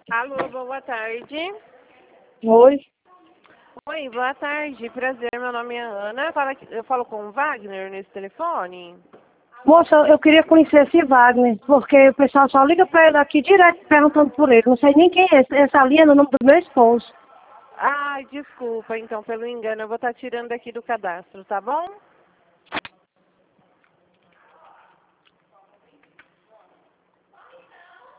Alô, boa tarde. Oi. Oi, boa tarde. Prazer, meu nome é Ana. Eu falo com o Wagner nesse telefone? Moça, eu queria conhecer esse Wagner, porque o pessoal só liga pra ele aqui direto perguntando por ele. Não sei nem quem é esse. Essa linha é no nome do meu esposo. Ai, desculpa, então, pelo engano. Eu vou estar tirando aqui do cadastro, tá bom?